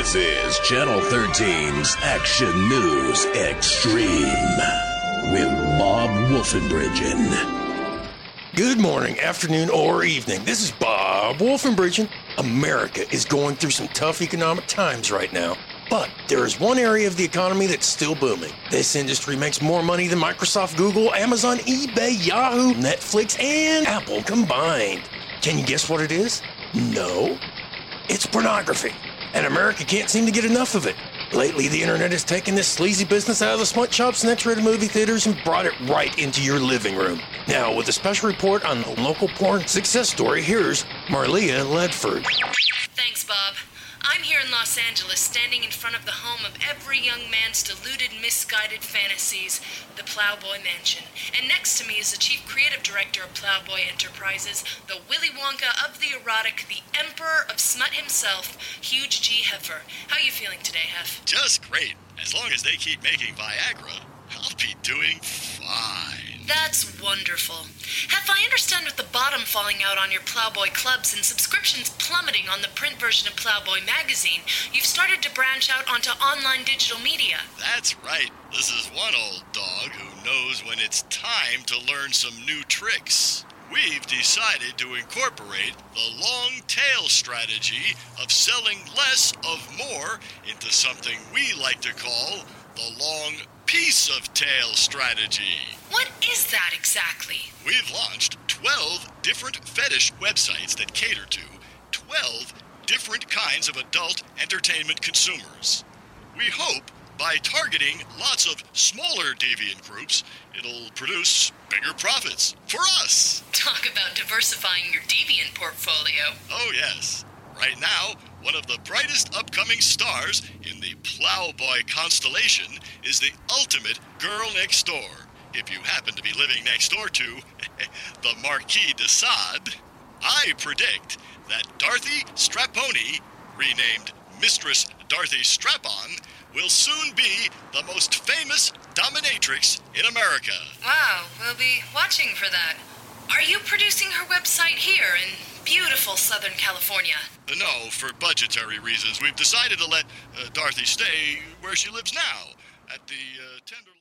This is Channel 13's Action News Extreme with Bob Wolfenbridgen. Good morning, afternoon, or evening. This is Bob Wolfenbridgen. America is going through some tough economic times right now, but there is one area of the economy that's still booming. This industry makes more money than Microsoft, Google, Amazon, eBay, Yahoo, Netflix, and Apple combined. Can you guess what it is? No. It's pornography. And America can't seem to get enough of it. Lately, the internet has taken this sleazy business out of the smut shops and X-rated movie theaters and brought it right into your living room. Now, with a special report on the local porn success story, here's Marlia Ledford. Thanks, Bob. I'm here in Los Angeles, standing in front of the home of every young man's deluded, misguided fantasies, the Plowboy Mansion. And next to me is the chief creative director of Plowboy Enterprises, the Willy Wonka of the erotic, the emperor of smut himself, Huge G. Heffer. How are you feeling today, Hef? Just great. As long as they keep making Viagra, I'll be doing fine. That's wonderful. Hef, I understand with the bottom falling out on your Plowboy clubs and subscriptions plummeting on the print version of Plowboy magazine, you've started to branch out onto online digital media. That's right. This is one old dog who knows when it's time to learn some new tricks. We've decided to incorporate the long tail strategy of selling less of more into something we like to call the long piece of tail strategy. What is that exactly? We've launched 12 different fetish websites that cater to 12 different kinds of adult entertainment consumers. We hope by targeting lots of smaller deviant groups, it'll produce bigger profits for us. Talk about diversifying your deviant portfolio. Oh, yes. Right now, one of the brightest upcoming stars in the Plowboy constellation is the ultimate girl next door. If you happen to be living next door to the Marquis de Sade, I predict that Dorothy Strapponi, renamed Mistress Dorothy Strap-on, will soon be the most famous dominatrix in America. Wow, we'll be watching for that. Are you producing her website here in beautiful Southern California? No, for budgetary reasons, we've decided to let Dorothy stay where she lives now, at the Tenderloin.